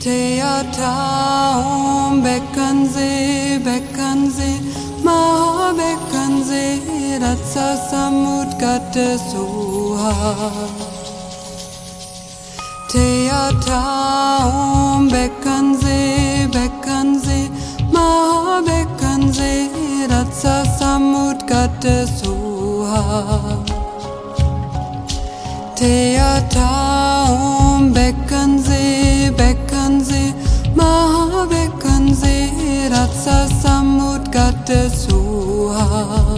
Theater Beckense, Beckense, Maha Beckense, Ratsa Samut Gatte Suha. Theater Beckense, Beckense, Maha Beckense, Ratsa Samut Gatte Suha. Theater Beckense, Beckense, Maha Beckense, Ratsa Samut Gatte Suha.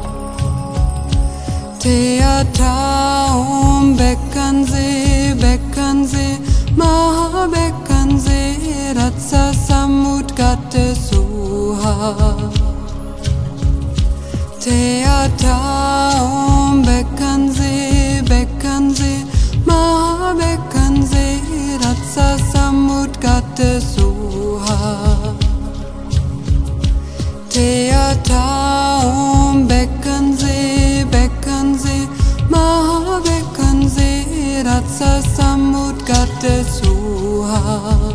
Theater Beckense, Beckense, Maha Beckense, Ratsa Samut Gatte Suha. Theater Beckense, Beckense, Maha Beckense, Ratsa Samut Gatte Suha. Theater Beckense, Beckense, Maha Beckense, Ratsa Samut Gatte Suha.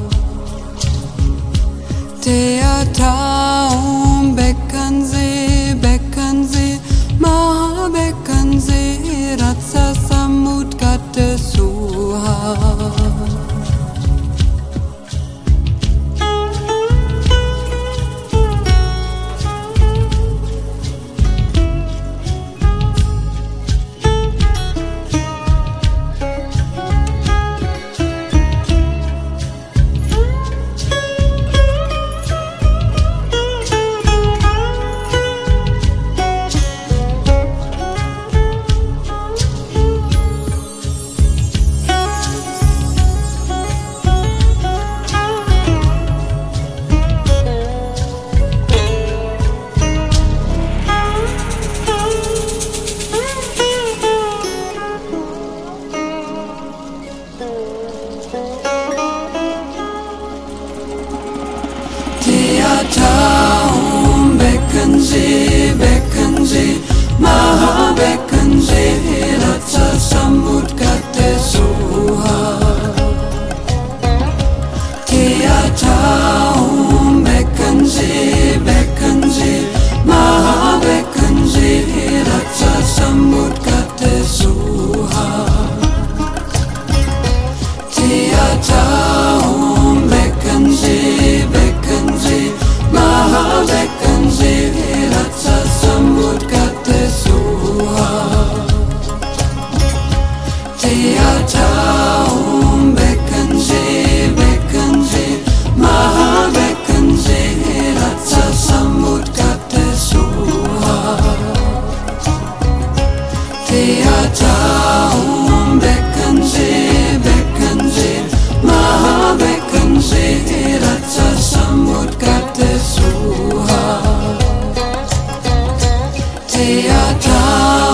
Theater Beckense, Beckense, Maha Beckense, Ratsa Samut Gatte Suha. Theater Beckense, Beckense, Maha Beckense, Ratsa Samut Gatte Suha. Theater Beckense, Beckense, Maha Beckense, Ratsa Samut Gatte Suha. Theater Beckense, Beckense, Maha Beckense, Ratsa Samut Gatte Suha. Theater Beckense, Beckense, Maha Beckense, Ratsa Samut Gatte Suha. Theater Beckense, Beckense, Maha Beckense, Ratsa Samut Gatte Suha. Theater